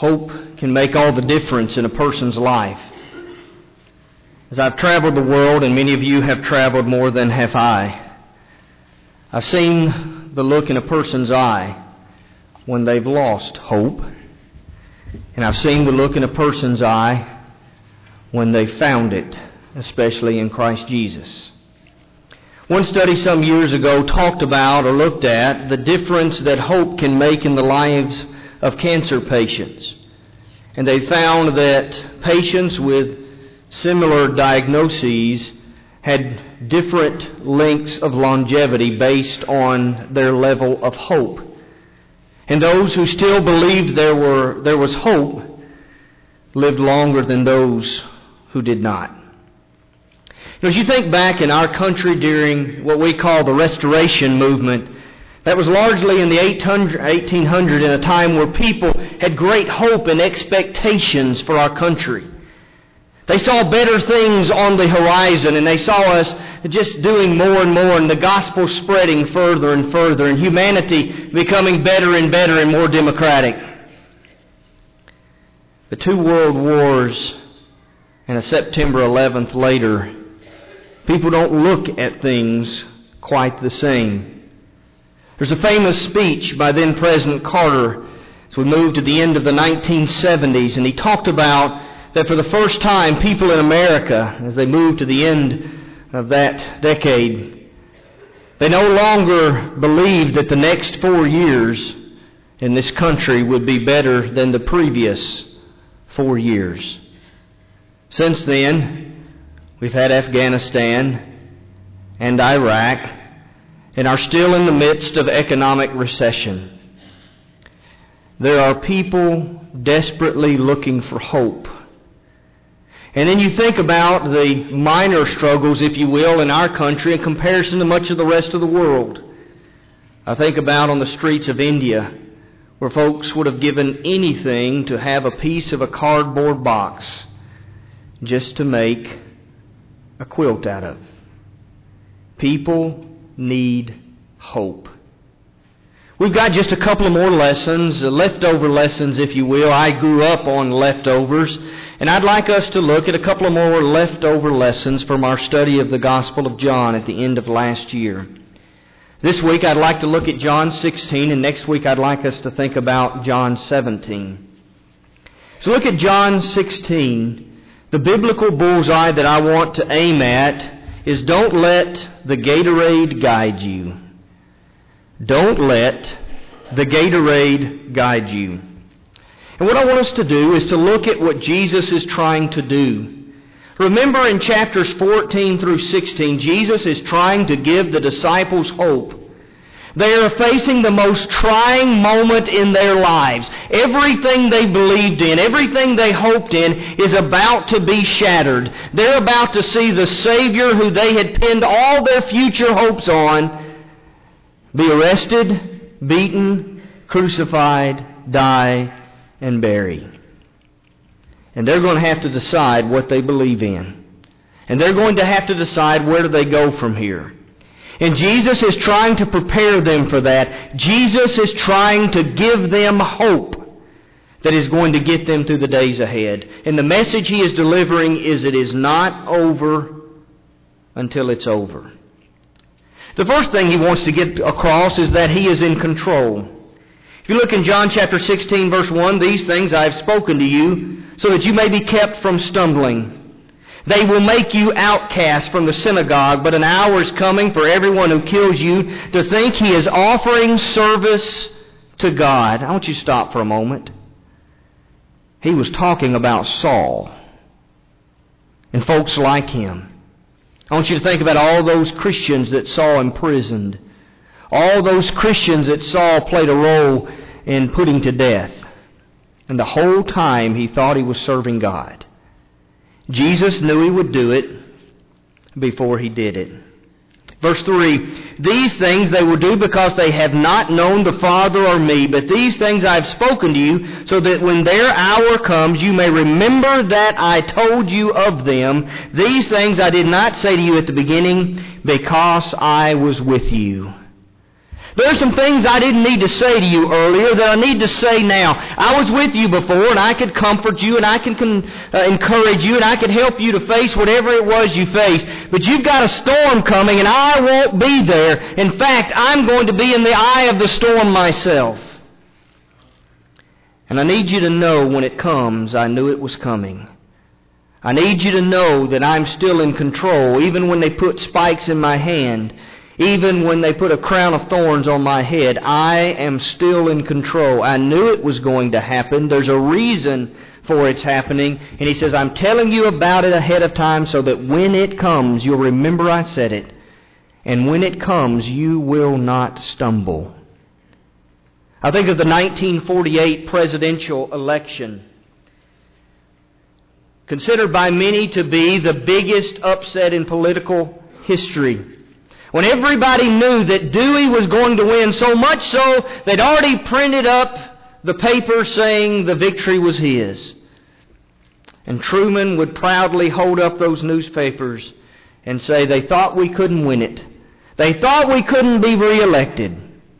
Hope can make all the difference in a person's life. As I've traveled the world, and many of you have traveled more than have I, I've seen the look in a person's eye when they've lost hope. And I've seen the look in a person's eye when they found it, especially in Christ Jesus. One study some years ago talked about or looked at the difference that hope can make in the lives of cancer patients. And they found that patients with similar diagnoses had different lengths of longevity based on their level of hope. And those who still believed there was hope lived longer than those who did not. As you think back in our country during what we call the Restoration Movement, that was largely in the 1800s, in a time where people had great hope and expectations for our country. They saw better things on the horizon, and they saw us just doing more and more, and the gospel spreading further and further, and humanity becoming better and better and more democratic. The 2 world wars and a September 11th later, people don't look at things quite the same. There's a famous speech by then President Carter as we moved to the end of the 1970s, and he talked about that for the first time people in America, as they moved to the end of that decade, they no longer believed that the next 4 years in this country would be better than the previous 4 years. Since then, we've had Afghanistan and Iraq, and are still in the midst of economic recession. There are people desperately looking for hope. And then you think about the minor struggles, if you will, in our country in comparison to much of the rest of the world. I think about on the streets of India, where folks would have given anything to have a piece of a cardboard box just to make a quilt out of. People need hope. We've got just a couple of more lessons, leftover lessons, if you will. I grew up on leftovers, and I'd like us to look at a couple of more leftover lessons from our study of the Gospel of John at the end of last year. This week I'd like to look at John 16, and next week I'd like us to think about John 17. So look at John 16. The biblical bullseye that I want to aim at is don't let the Gatorade guide you. Don't let the Gatorade guide you. And what I want us to do is to look at what Jesus is trying to do. Remember in chapters 14 through 16, Jesus is trying to give the disciples hope. They are facing the most trying moment in their lives. Everything they believed in, everything they hoped in is about to be shattered. They're about to see the Savior who they had pinned all their future hopes on be arrested, beaten, crucified, die, and buried. And they're going to have to decide what they believe in. And they're going to have to decide where do they go from here. And Jesus is trying to prepare them for that. Jesus is trying to give them hope that is going to get them through the days ahead. And the message He is delivering is it is not over until it's over. The first thing He wants to get across is that He is in control. If you look in John chapter 16, verse 1, these things I have spoken to you so that you may be kept from stumbling. They will make you outcasts from the synagogue, but an hour is coming for everyone who kills you to think he is offering service to God. I want you to stop for a moment. He was talking about Saul and folks like him. I want you to think about all those Christians that Saul imprisoned. All those Christians that Saul played a role in putting to death. And the whole time he thought he was serving God. Jesus knew He would do it before He did it. Verse 3, these things they will do because they have not known the Father or me, but these things I have spoken to you, so that when their hour comes you may remember that I told you of them. These things I did not say to you at the beginning, because I was with you. There are some things I didn't need to say to you earlier that I need to say now. I was with you before, and I could comfort you, and I can encourage you, and I could help you to face whatever it was you faced. But you've got a storm coming, and I won't be there. In fact, I'm going to be in the eye of the storm myself. And I need you to know when it comes, I knew it was coming. I need you to know that I'm still in control, even when they put spikes in my hand. Even when they put a crown of thorns on my head, I am still in control. I knew it was going to happen. There's a reason for its happening. And he says, I'm telling you about it ahead of time so that when it comes, you'll remember I said it. And when it comes, you will not stumble. I think of the 1948 presidential election, considered by many to be the biggest upset in political history. When everybody knew that Dewey was going to win, so much so they'd already printed up the paper saying the victory was his. And Truman would proudly hold up those newspapers and say they thought we couldn't win it. They thought we couldn't be reelected.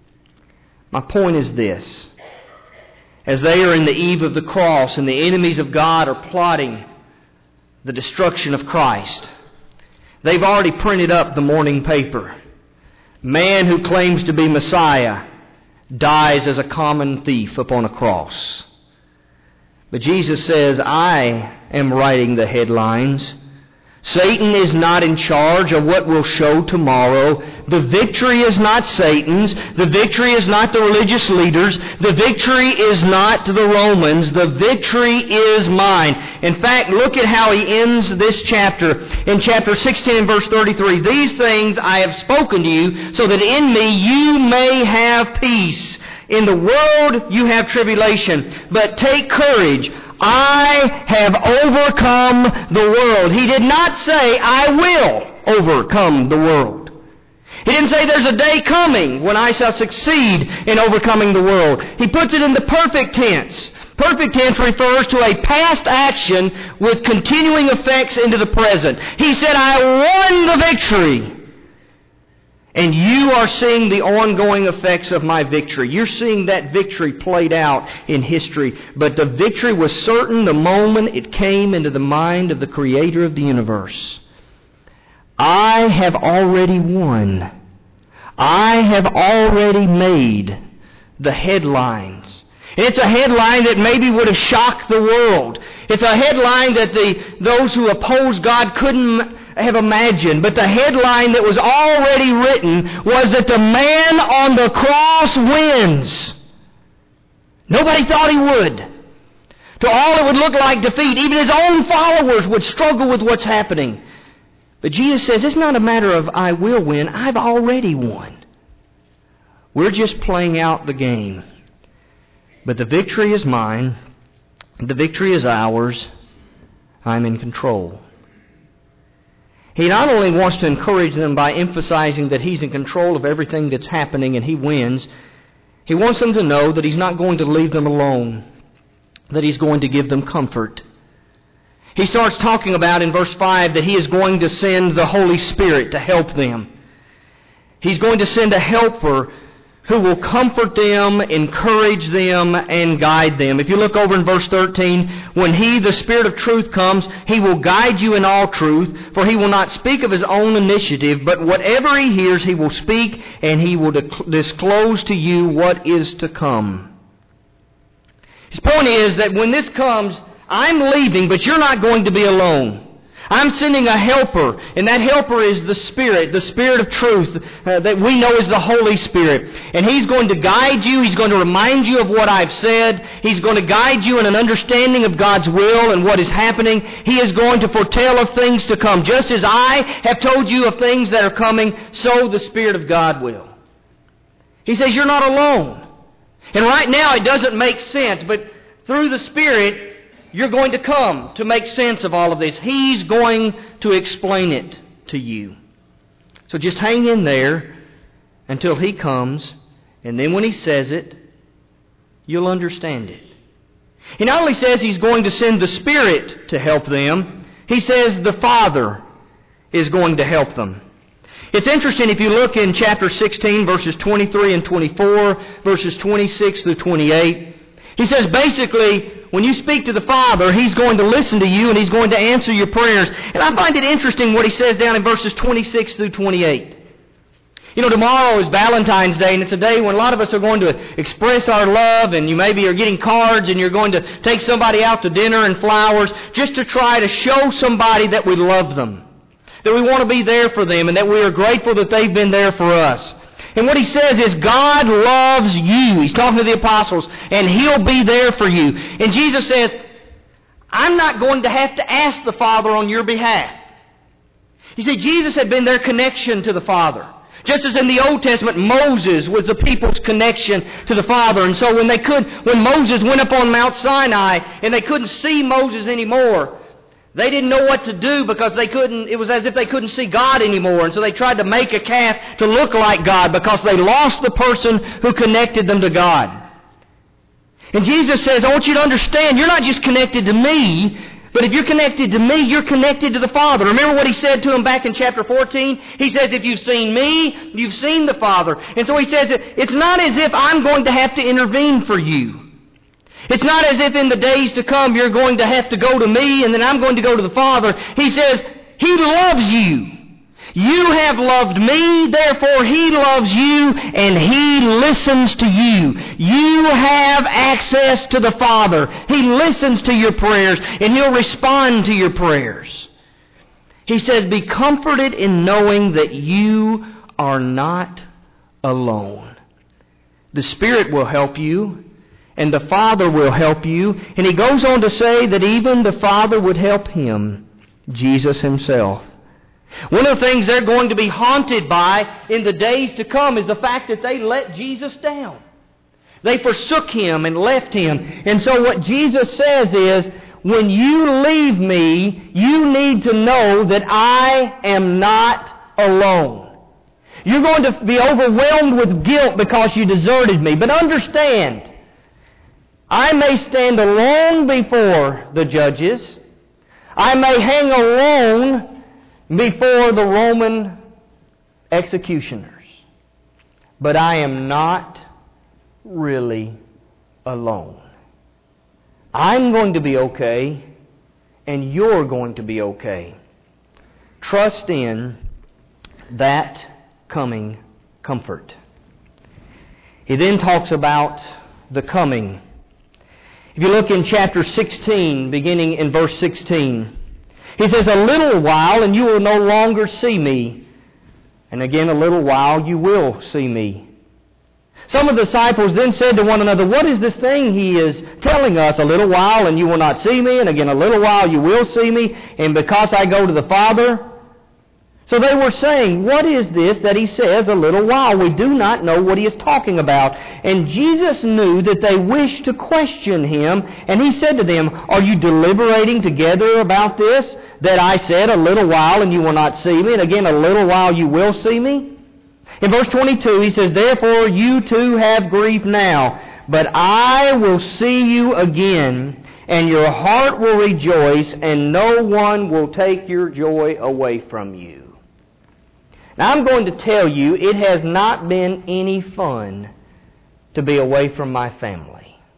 My point is this. As they are in the eve of the cross and the enemies of God are plotting the destruction of Christ, they've already printed up the morning paper. Man who claims to be Messiah dies as a common thief upon a cross. But Jesus says, I am writing the headlines. Satan is not in charge of what will show tomorrow. The victory is not Satan's. The victory is not the religious leaders. The victory is not the Romans. The victory is mine. In fact, look at how he ends this chapter. In chapter 16 and verse 33, these things I have spoken to you so that in me you may have peace. In the world you have tribulation, but take courage. I have overcome the world. He did not say, I will overcome the world. He didn't say there's a day coming when I shall succeed in overcoming the world. He puts it in the perfect tense. Perfect tense refers to a past action with continuing effects into the present. He said, I won the victory. And you are seeing the ongoing effects of my victory. You're seeing that victory played out in history. But the victory was certain the moment it came into the mind of the Creator of the universe. I have already won. I have already made the headlines. And it's a headline that maybe would have shocked the world. It's a headline that those who oppose God couldn't have imagined. But the headline that was already written was that the man on the cross wins. Nobody thought he would. To all it would look like defeat. Even his own followers would struggle with what's happening. But Jesus says it's not a matter of I will win. I've already won. We're just playing out the game. But the victory is mine. The victory is ours. I'm in control. He not only wants to encourage them by emphasizing that He's in control of everything that's happening and He wins, He wants them to know that He's not going to leave them alone, that He's going to give them comfort. He starts talking about in verse 5 that He is going to send the Holy Spirit to help them. He's going to send a helper who will comfort them, encourage them, and guide them. If you look over in verse 13, when He, the Spirit of truth, comes, He will guide you in all truth, for He will not speak of His own initiative, but whatever He hears, He will speak, and He will disclose to you what is to come. His point is that when this comes, I'm leaving, but you're not going to be alone. I'm sending a helper, and that helper is the Spirit of truth that we know is the Holy Spirit. And He's going to guide you. He's going to remind you of what I've said. He's going to guide you in an understanding of God's will and what is happening. He is going to foretell of things to come. Just as I have told you of things that are coming, so the Spirit of God will. He says you're not alone. And right now it doesn't make sense, but through the Spirit, you're going to come to make sense of all of this. He's going to explain it to you. So just hang in there until He comes, and then when He says it, you'll understand it. He not only says He's going to send the Spirit to help them, He says the Father is going to help them. It's interesting if you look in chapter 16, verses 23 and 24, verses 26 through 28. He says basically, when you speak to the Father, He's going to listen to you and He's going to answer your prayers. And I find it interesting what He says down in verses 26 through 28. You know, tomorrow is Valentine's Day, and it's a day when a lot of us are going to express our love, and you maybe are getting cards, and you're going to take somebody out to dinner and flowers just to try to show somebody that we love them, that we want to be there for them, and that we are grateful that they've been there for us. And what he says is, God loves you. He's talking to the apostles, and He'll be there for you. And Jesus says, I'm not going to have to ask the Father on your behalf. You see, Jesus had been their connection to the Father. Just as in the Old Testament, Moses was the people's connection to the Father. And so when Moses went up on Mount Sinai and they couldn't see Moses anymore, they didn't know what to do because it was as if they couldn't see God anymore. And so they tried to make a calf to look like God because they lost the person who connected them to God. And Jesus says, I want you to understand, you're not just connected to me, but if you're connected to me, you're connected to the Father. Remember what He said to him back in chapter 14? He says, if you've seen me, you've seen the Father. And so He says, it's not as if I'm going to have to intervene for you. It's not as if in the days to come you're going to have to go to me and then I'm going to go to the Father. He says, He loves you. You have loved me, therefore He loves you, and He listens to you. You have access to the Father. He listens to your prayers, and He'll respond to your prayers. He says, be comforted in knowing that you are not alone. The Spirit will help you, and the Father will help you. And He goes on to say that even the Father would help Him, Jesus Himself. One of the things they're going to be haunted by in the days to come is the fact that they let Jesus down. They forsook Him and left Him. And so what Jesus says is, when you leave me, you need to know that I am not alone. You're going to be overwhelmed with guilt because you deserted me. But understand, I may stand alone before the judges. I may hang alone before the Roman executioners. But I am not really alone. I'm going to be okay, and you're going to be okay. Trust in that coming comfort. He then talks about the coming. If you look in chapter 16, beginning in verse 16, He says, a little while and you will no longer see me. And again, a little while you will see me. Some of the disciples then said to one another, what is this thing He is telling us? A little while and you will not see me, and again a little while you will see me, and because I go to the Father. So they were saying, what is this that He says, a little while? We do not know what He is talking about. And Jesus knew that they wished to question Him, and He said to them, are you deliberating together about this? That I said, a little while and you will not see me, and again a little while you will see me? In verse 22 He says, therefore you too have grief now, but I will see you again, and your heart will rejoice, and no one will take your joy away from you. Now I'm going to tell you, it has not been any fun to be away from my family.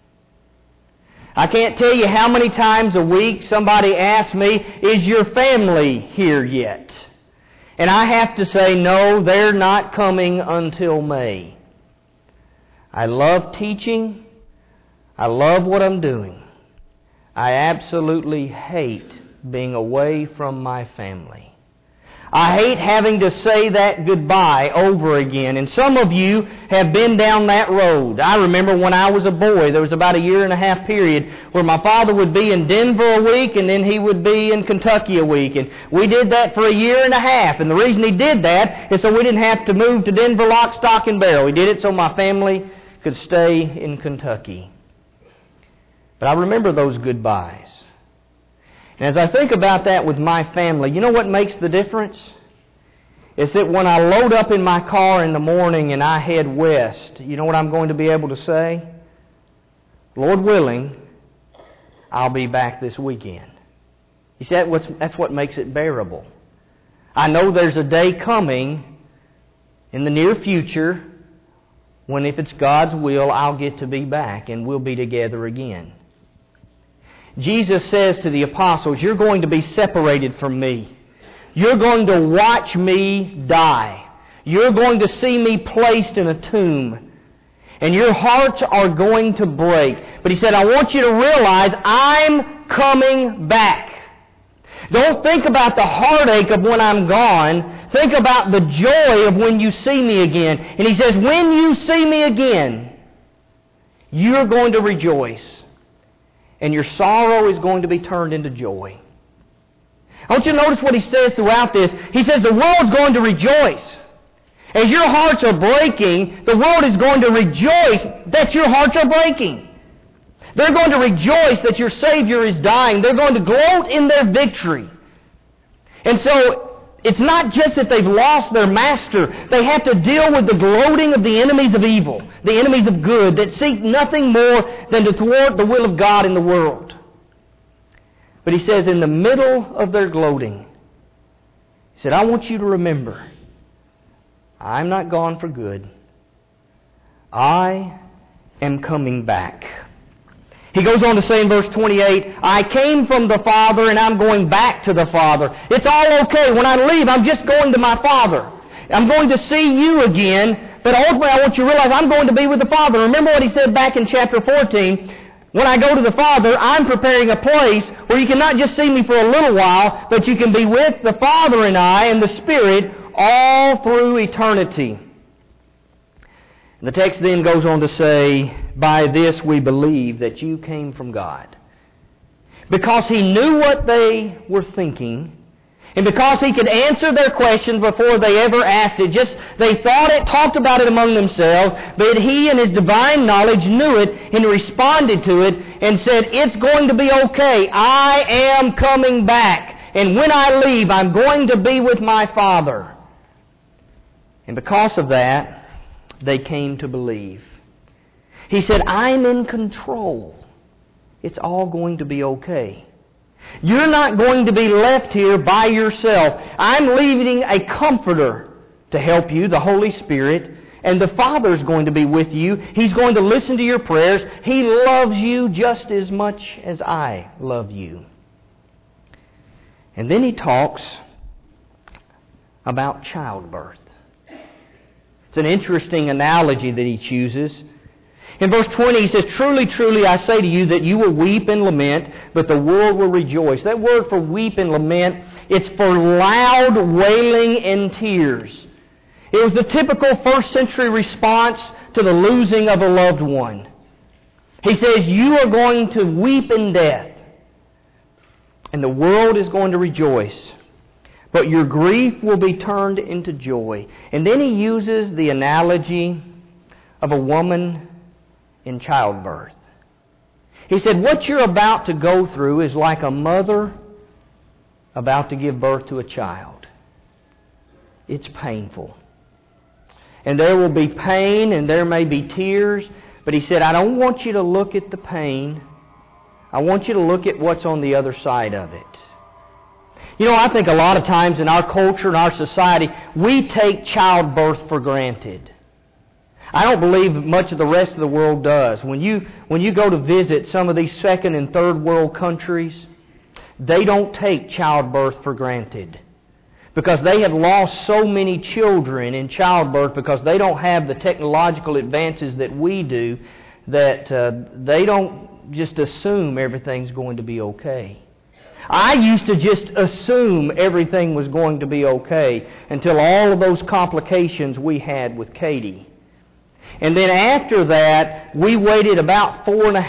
I can't tell you how many times a week somebody asks me, is your family here yet? And I have to say, no, they're not coming until May. I love teaching. I love what I'm doing. I absolutely hate being away from my family. I hate having to say that goodbye over again. And some of you have been down that road. I remember when I was a boy, there was about a 1.5 year period where my father would be in Denver a week and then he would be in Kentucky a week. And we did that for 1.5 years. And the reason he did that is so we didn't have to move to Denver lock, stock, and barrel. He did it so my family could stay in Kentucky. But I remember those goodbyes. And as I think about that with my family, you know what makes the difference? It's that when I load up in my car in the morning and I head west, you know what I'm going to be able to say? Lord willing, I'll be back this weekend. You see, that's what makes it bearable. I know there's a day coming in the near future, when if it's God's will, I'll get to be back and we'll be together again. Jesus says to the apostles, you're going to be separated from me. You're going to watch me die. You're going to see me placed in a tomb. And your hearts are going to break. But He said, I want you to realize I'm coming back. Don't think about the heartache of when I'm gone. Think about the joy of when you see me again. And He says, when you see me again, you're going to rejoice. And your sorrow is going to be turned into joy. I want you to notice what He says throughout this. He says the world's going to rejoice. As your hearts are breaking, the world is going to rejoice that your hearts are breaking. They're going to rejoice that your Savior is dying. They're going to gloat in their victory. And so, it's not just that they've lost their master. They have to deal with the gloating of the enemies of evil, the enemies of good, that seek nothing more than to thwart the will of God in the world. But He says, in the middle of their gloating, He said, I want you to remember, I'm not gone for good. I am coming back. He goes on to say in verse 28, I came from the Father and I'm going back to the Father. It's all okay. When I leave, I'm just going to my Father. I'm going to see you again, but ultimately I want you to realize I'm going to be with the Father. Remember what He said back in chapter 14. When I go to the Father, I'm preparing a place where you can not just see me for a little while, but you can be with the Father and I and the Spirit all through eternity. The text then goes on to say, by this we believe that you came from God. Because He knew what they were thinking, and because He could answer their questions before they ever asked it. Just they thought it, talked about it among themselves, but He in His divine knowledge knew it and responded to it and said, it's going to be okay. I am coming back. And when I leave, I'm going to be with my Father. And because of that, they came to believe. He said, I'm in control. It's all going to be okay. You're not going to be left here by yourself. I'm leaving a comforter to help you, the Holy Spirit, and the Father's going to be with you. He's going to listen to your prayers. He loves you just as much as I love you. And then He talks about childbirth. It's an interesting analogy that He chooses. In verse 20 He says, truly, truly, I say to you that you will weep and lament, but the world will rejoice. That word for weep and lament, it's for loud wailing and tears. It was the typical first century response to the losing of a loved one. He says, you are going to weep in death, and the world is going to rejoice. But your grief will be turned into joy. And then He uses the analogy of a woman in childbirth. He said, what you're about to go through is like a mother about to give birth to a child. It's painful. And there will be pain and there may be tears. But He said, I don't want you to look at the pain. I want you to look at what's on the other side of it. You know, I think a lot of times in our culture and our society, we take childbirth for granted. I don't believe much of the rest of the world does. When you go to visit some of these second and third world countries, they don't take childbirth for granted. Because they have lost so many children in childbirth because they don't have the technological advances that we do, that they don't just assume everything's going to be okay. I used to just assume everything was going to be okay until all of those complications we had with Katie. And then after that, we waited about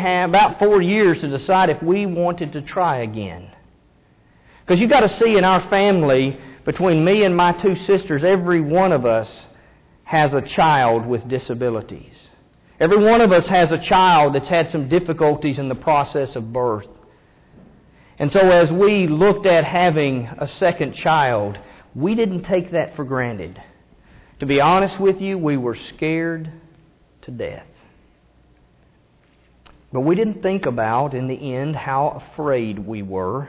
4 years to decide if we wanted to try again. Because you've got to see in our family, between me and my two sisters, every one of us has a child with disabilities. Every one of us has a child that's had some difficulties in the process of birth. And so as we looked at having a second child, we didn't take that for granted. To be honest with you, we were scared to death. But we didn't think about, in the end, how afraid we were.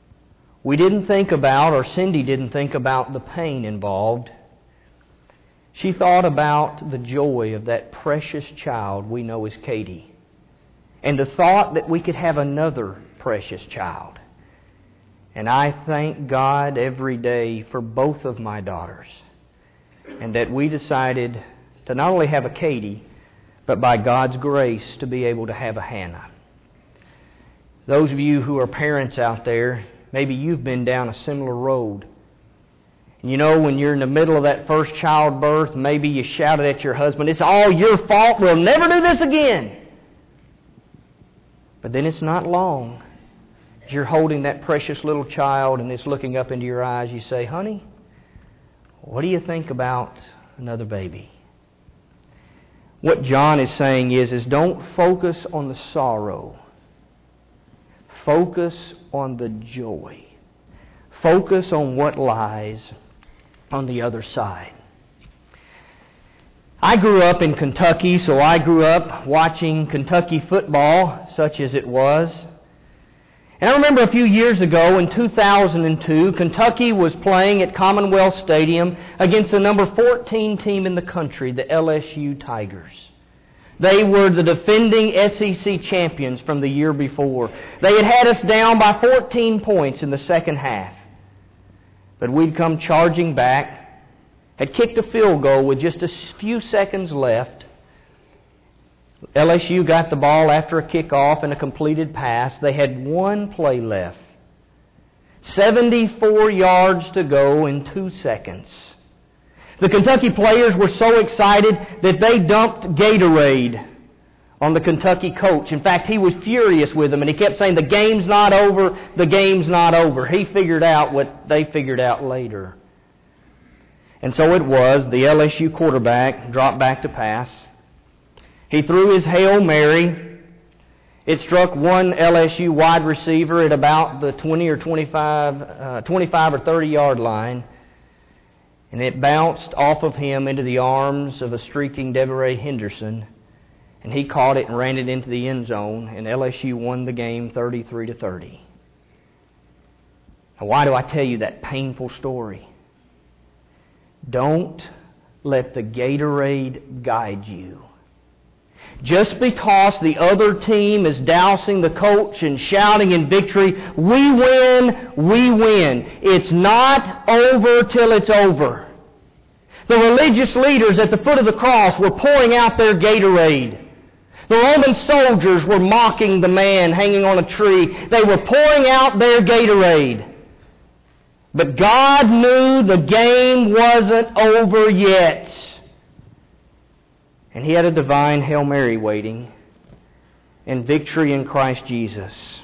We didn't think about, or Cindy didn't think about, the pain involved. she thought about the joy of that precious child we know as Katie, and the thought that we could have another precious child. And I thank God every day for both of my daughters, and that we decided to not only have a Katie, but by God's grace to be able to have a Hannah. Those of you who are parents out there, maybe you've been down a similar road. You know, when you're in the middle of that first childbirth, maybe you shouted at your husband, "It's all your fault, we'll never do this again." But then it's not long. As you're holding that precious little child and it's looking up into your eyes, you say, "Honey, what do you think about another baby?" What John is saying is don't focus on the sorrow. Focus on the joy. Focus on what lies on the other side. I grew up in Kentucky, so I grew up watching Kentucky football, such as it was. And I remember a few years ago, in 2002, Kentucky was playing at Commonwealth Stadium against the number 14 team in the country, the LSU Tigers. They were the defending SEC champions from the year before. They had us down by 14 points in the second half. But we'd come charging back, had kicked a field goal with just a few seconds left. LSU got the ball after a kickoff and a completed pass. They had one play left. 74 yards to go in 2 seconds. The Kentucky players were so excited that they dumped Gatorade on the Kentucky coach. In fact, he was furious with them, and he kept saying, "The game's not over, the game's not over." He figured out what they figured out later. And so it was, the LSU quarterback dropped back to pass. He threw his Hail Mary. It struck one LSU wide receiver at about the 25 or 30 yard line. And it bounced off of him into the arms of a streaking Deveray Henderson. And he caught it and ran it into the end zone. And LSU won the game 33-30. Now, why do I tell you that painful story? Don't let the Gatorade guide you. Just because the other team is dousing the coach and shouting in victory, "We win, we win." It's not over till it's over. The religious leaders at the foot of the cross were pouring out their Gatorade. The Roman soldiers were mocking the man hanging on a tree. They were pouring out their Gatorade. But God knew the game wasn't over yet. And He had a divine Hail Mary waiting and victory in Christ Jesus.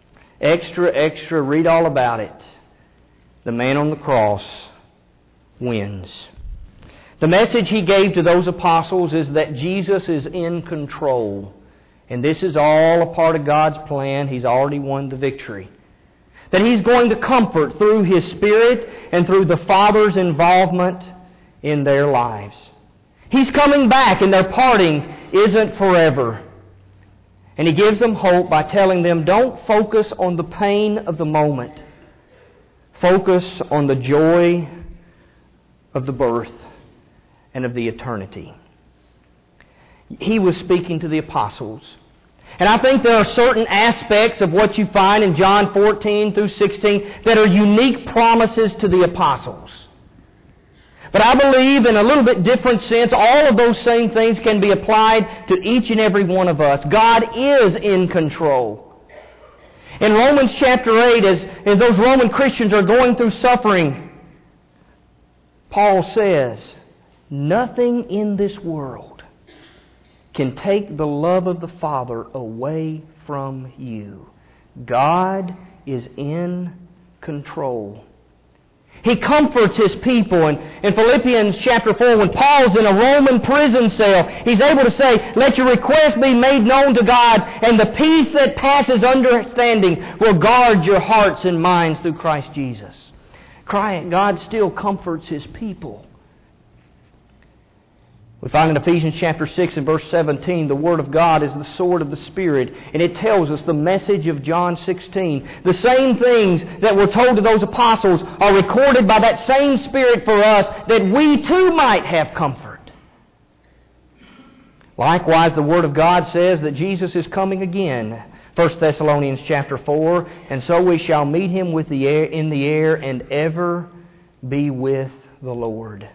Extra, read all about it. The man on the cross wins. The message He gave to those apostles is that Jesus is in control. And this is all a part of God's plan. He's already won the victory. That He's going to comfort through His Spirit and through the Father's involvement in their lives. He's coming back, and their parting isn't forever. And He gives them hope by telling them, don't focus on the pain of the moment. Focus on the joy of the birth and of the eternity. He was speaking to the apostles. And I think there are certain aspects of what you find in John 14 through 16 that are unique promises to the apostles. But I believe in a little bit different sense, all of those same things can be applied to each and every one of us. God is in control. In Romans chapter 8, as those Roman Christians are going through suffering, Paul says, nothing in this world can take the love of the Father away from you. God is in control. He comforts His people. And in Philippians chapter 4, when Paul's in a Roman prison cell, he's able to say, "Let your request be made known to God, and the peace that passes understanding will guard your hearts and minds through Christ Jesus." God still comforts His people. We find in Ephesians chapter 6 and verse 17, the Word of God is the sword of the Spirit, and it tells us the message of John 16. The same things that were told to those apostles are recorded by that same Spirit for us, that we too might have comfort. Likewise, the Word of God says that Jesus is coming again. 1 Thessalonians chapter 4, and so we shall meet Him in the air and ever be with the Lord.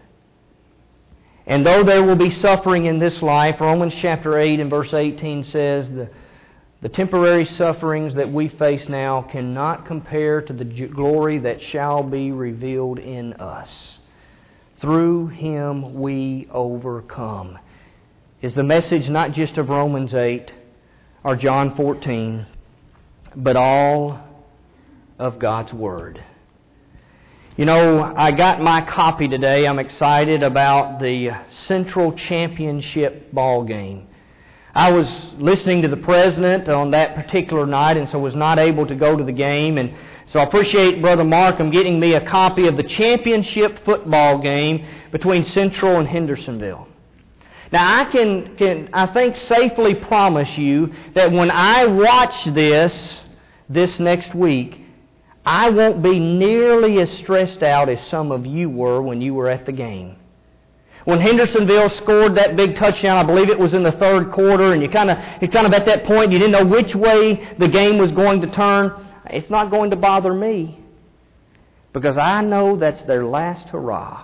And though there will be suffering in this life, Romans chapter 8 and verse 18 says the temporary sufferings that we face now cannot compare to the glory that shall be revealed in us. Through Him we overcome. Is the message not just of Romans 8 or John 14, but all of God's Word. You know, I got my copy today. I'm excited about the Central Championship ball game. I was listening to the president on that particular night, and so was not able to go to the game. And so I appreciate Brother Markham getting me a copy of the championship football game between Central and Hendersonville. Now, I can I think safely promise you that when I watch this next week, I won't be nearly as stressed out as some of you were when you were at the game. When Hendersonville scored that big touchdown, I believe it was in the third quarter, and you're kind of at that point, you didn't know which way the game was going to turn. It's not going to bother me, because I know that's their last hurrah.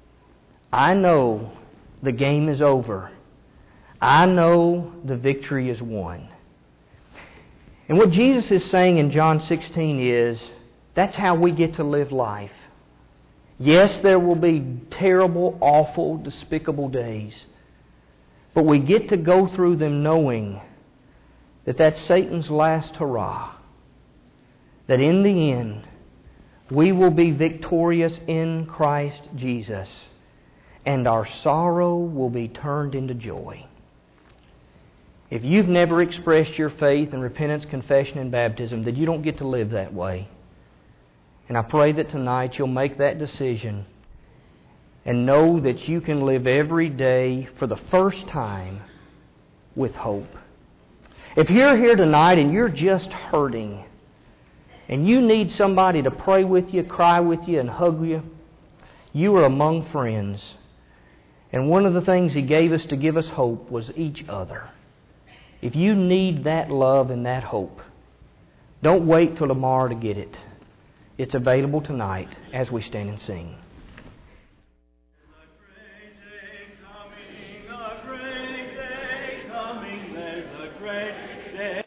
I know the game is over. I know the victory is won. And what Jesus is saying in John 16 is, that's how we get to live life. Yes, there will be terrible, awful, despicable days. But we get to go through them knowing that that's Satan's last hurrah. That in the end, we will be victorious in Christ Jesus. And our sorrow will be turned into joy. If you've never expressed your faith in repentance, confession, and baptism, then you don't get to live that way. And I pray that tonight you'll make that decision and know that you can live every day for the first time with hope. If you're here tonight and you're just hurting and you need somebody to pray with you, cry with you, and hug you, you are among friends. And one of the things He gave us to give us hope was each other. If you need that love and that hope, don't wait till tomorrow to get it. It's available tonight as we stand and sing.